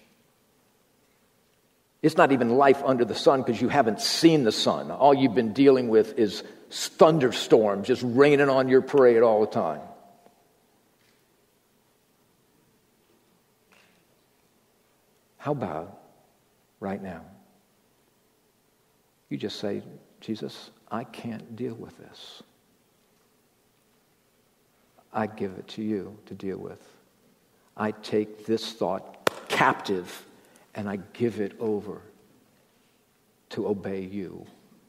It's not even life under the sun because you haven't seen the sun. All you've been dealing with is thunderstorms just raining on your parade all the time. How about right now? You just say, Jesus, I can't deal with this. I give it to you to deal with. I take this thought captive and I give it over to obey you.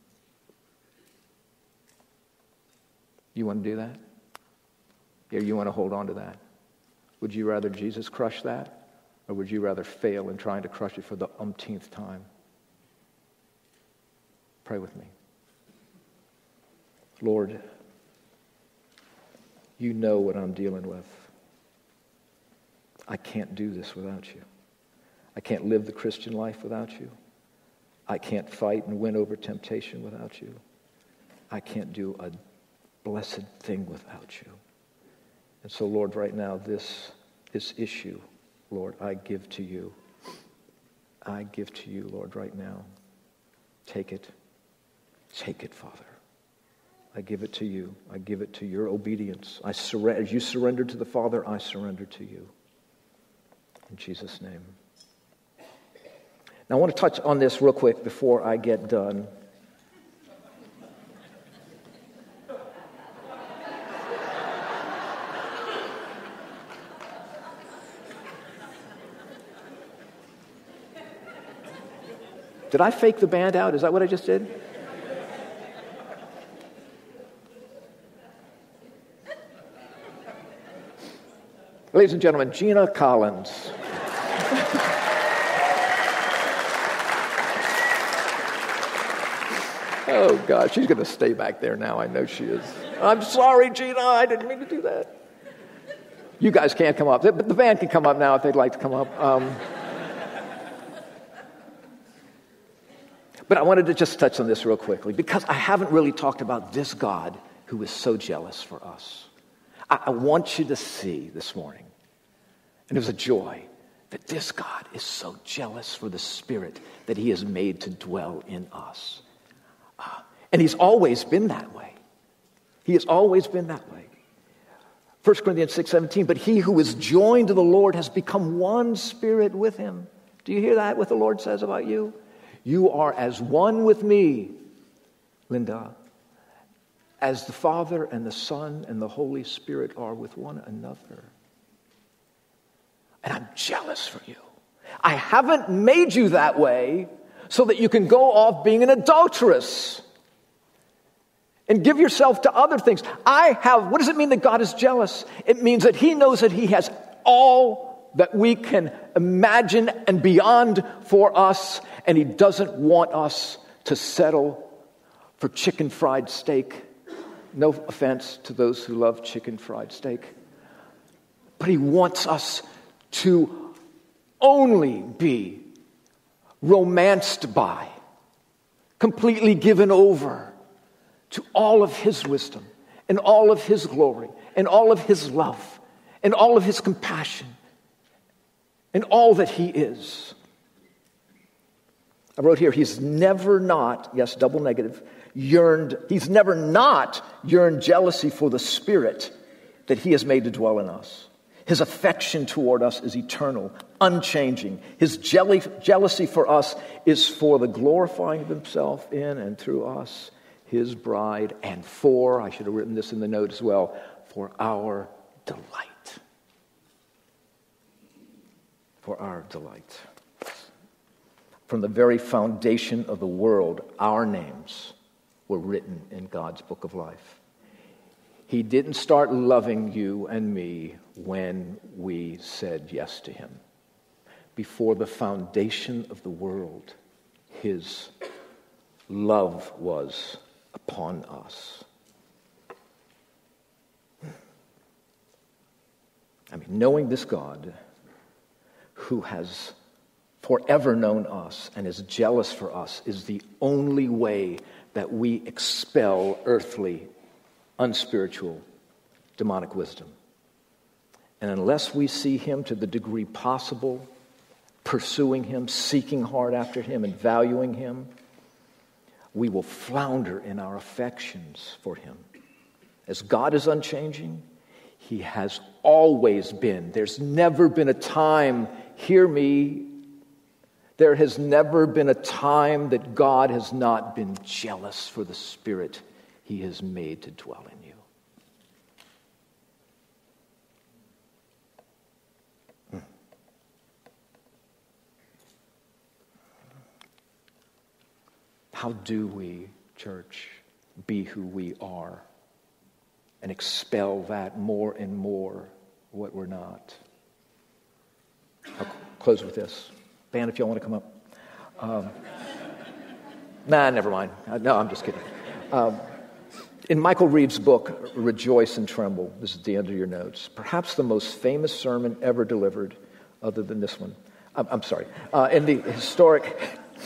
You want to do that? Yeah, you want to hold on to that? Would you rather Jesus crush that? Or would you rather fail in trying to crush it for the umpteenth time? Pray with me. Lord, you know what I'm dealing with. I can't do this without you. I can't live the Christian life without you. I can't fight and win over temptation without you. I can't do a blessed thing without you. And so, Lord, right now, this, this issue, Lord, I give to you. I give to you, Lord, right now. Take it. Take it, Father. I give it to you. I give it to your obedience. I surrender. As you surrender to the Father, I surrender to you. In Jesus' name. Now, I want to touch on this real quick before I get done. Did I fake the band out? Is that what I just did? Ladies and gentlemen, Gina Collins. Oh, God, she's going to stay back there now. I know she is. I'm sorry, Gina. I didn't mean to do that. You guys can't come up. But the band can come up now if they'd like to come up. Um, but I wanted to just touch on this real quickly because I haven't really talked about this God who is so jealous for us. I, I want you to see this morning, and it was a joy, that this God is so jealous for the Spirit that he has made to dwell in us. Uh, and he's always been that way. He has always been that way. First Corinthians six seventeen, but he who is joined to the Lord has become one spirit with him. Do you hear that, what the Lord says about you? You are as one with me, Linda, as the Father and the Son and the Holy Spirit are with one another. And I'm jealous for you. I haven't made you that way so that you can go off being an adulteress and give yourself to other things. I have, what does it mean that God is jealous? It means that he knows that he has all that we can imagine and beyond for us, and he doesn't want us to settle for chicken fried steak. No offense to those who love chicken fried steak. But he wants us to only be romanced by, completely given over to all of his wisdom and all of his glory and all of his love and all of his compassion and all that he is. I wrote here, he's never not, yes, double negative, yearned, he's never not yearned jealousy for the Spirit that he has made to dwell in us. His affection toward us is eternal, unchanging. His jelly, jealousy for us is for the glorifying of himself in and through us, his bride, and for, I should have written this in the note as well, for our delight. For our delight. From the very foundation of the world, our names were written in God's book of life. He didn't start loving you and me when we said yes to him. Before the foundation of the world, his love was upon us. I mean, knowing this God who has forever known us and is jealous for us is the only way that we expel earthly, unspiritual demonic wisdom. And unless we see him to the degree possible, pursuing him, seeking hard after him, and valuing him, we will flounder in our affections for him. As God is unchanging, he has always been. There's never been a time, hear me, there has never been a time that God has not been jealous for the Spirit he has made to dwell in you. Hmm. How do we, church, be who we are and expel that more and more what we're not? I'll close with this. Band, if y'all want to come up. Um, nah, never mind. No, I'm just kidding. Um, in Michael Reed's book, Rejoice and Tremble, this is the end of your notes, perhaps the most famous sermon ever delivered, other than this one. I'm, I'm sorry. Uh, in the historic...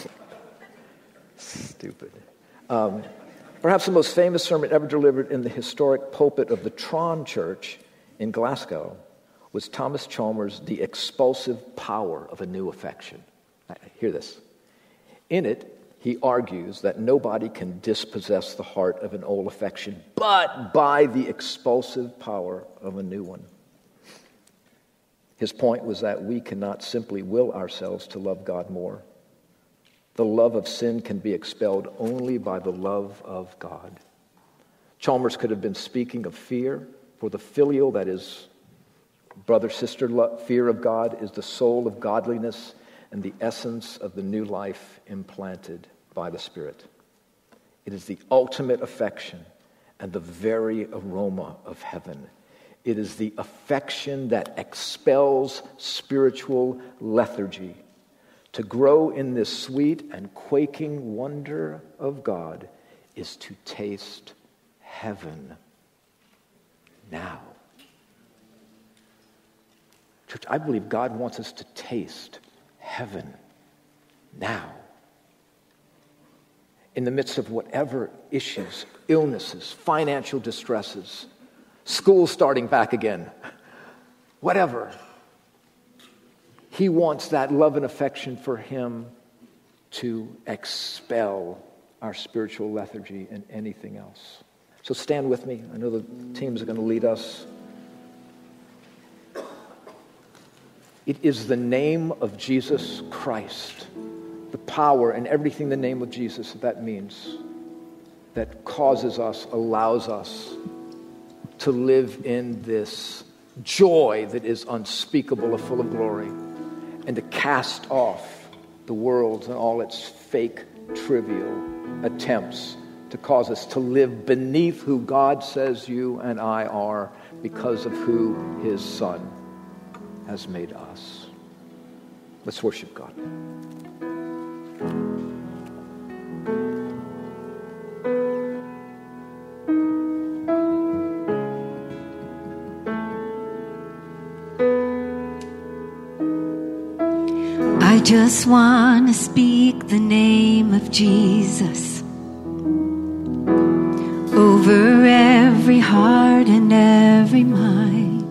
Stupid. Um, perhaps the most famous sermon ever delivered in the historic pulpit of the Tron Church in Glasgow was Thomas Chalmers' The Expulsive Power of a New Affection. Hear this. In it, he argues that nobody can dispossess the heart of an old affection, but by the expulsive power of a new one. His point was that we cannot simply will ourselves to love God more. The love of sin can be expelled only by the love of God. Chalmers could have been speaking of fear, for the filial, that is, brother, sister, love, fear of God is the soul of godliness and the essence of the new life implanted by the Spirit. It is the ultimate affection and the very aroma of heaven. It is the affection that expels spiritual lethargy. To grow in this sweet and quaking wonder of God is to taste heaven now. Church, I believe God wants us to taste heaven now. In the midst of whatever issues, illnesses, financial distresses, school starting back again, whatever. He wants that love and affection for him to expel our spiritual lethargy and anything else. So stand with me. I know the teams are going to lead us. It is the name of Jesus Christ, the power and everything the name of Jesus, that means, that causes us, allows us to live in this joy that is unspeakable and full of glory, and to cast off the world and all its fake, trivial attempts to cause us to live beneath who God says you and I are because of who his Son has made us. Let's worship God. I just want to speak the name of Jesus over every heart and every mind.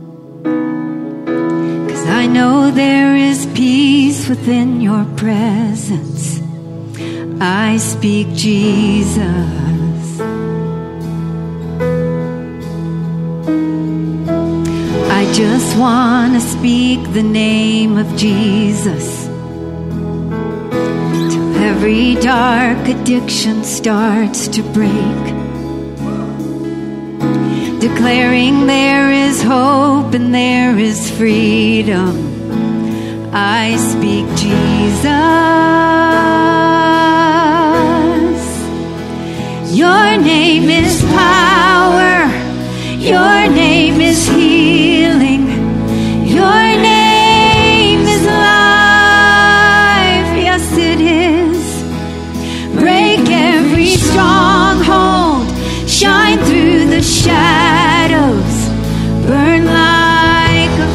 'Cause I know there is peace within your presence. I speak Jesus. I just want to speak the name of Jesus till every dark addiction starts to break, declaring there is hope and there is freedom. I speak Jesus. Your name is power. Your name is healing. Your name is life. Yes, it is. Break every stronghold. Shine through the shadows. Burn like a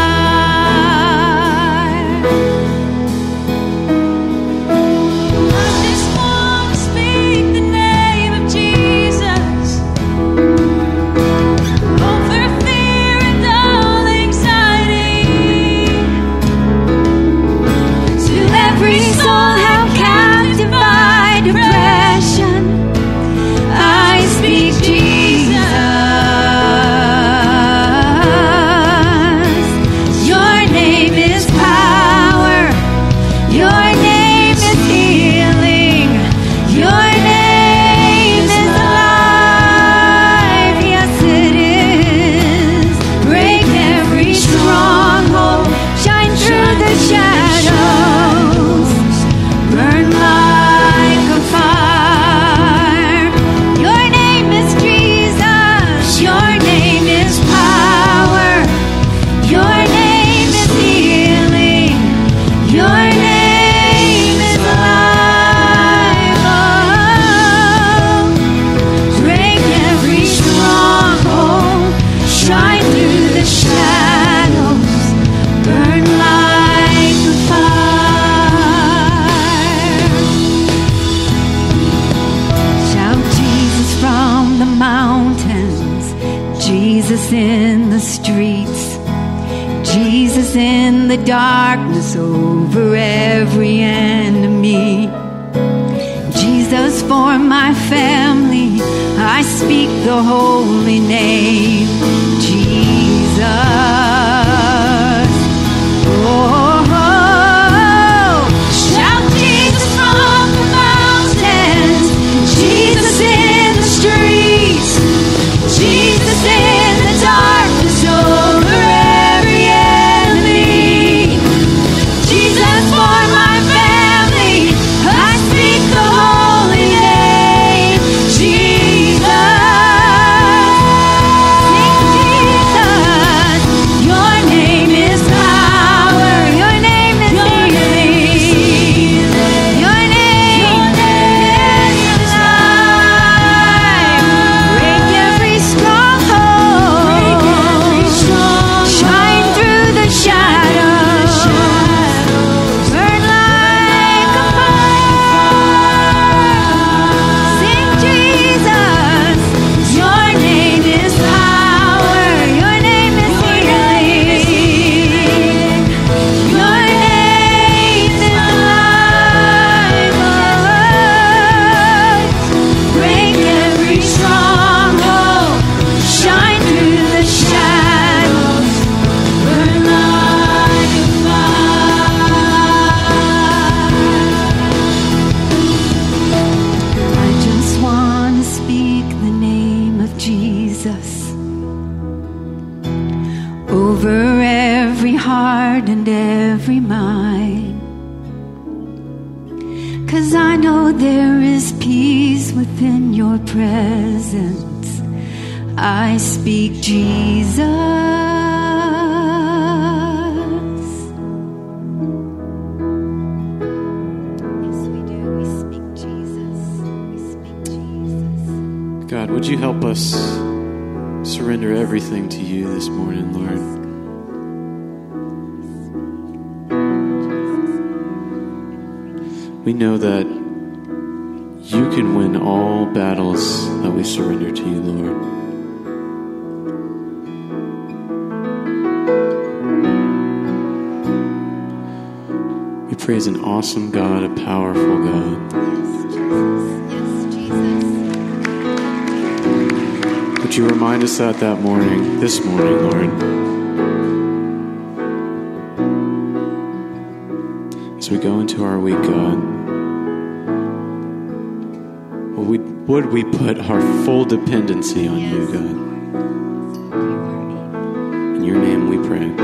fire. I just want to speak the name of Jesus. Oh, in the streets, Jesus in the darkness over every enemy. Jesus for my family, I speak the holy name, Jesus. Oh, oh, shout Jesus from the mountains, Jesus in the streets, Jesus in the darkness over every enemy. Jesus for my family, I speak the holy name, Jesus. Sing Jesus, your name is power, your name is healing, your name is life. Break every stronghold, shine through the shadows, burn like a fire. Sing Jesus, your name is power, your name is healing, your name is life. Break every stronghold, shine through the shadows, burn like a fire. I just want to speak the name of Jesus over every heart and every mind, 'cause I know there is peace within your presence. I speak Jesus. Yes, we do. We speak Jesus. We speak Jesus. God, would you help us surrender everything to you this morning, Lord? We know that you can win all battles that we surrender to you, Lord. We praise an awesome God, a powerful God. Would you remind us that that morning, this morning, Lord, as we go into our week, God, would we, would we put our full dependency on you, God? In your name we pray.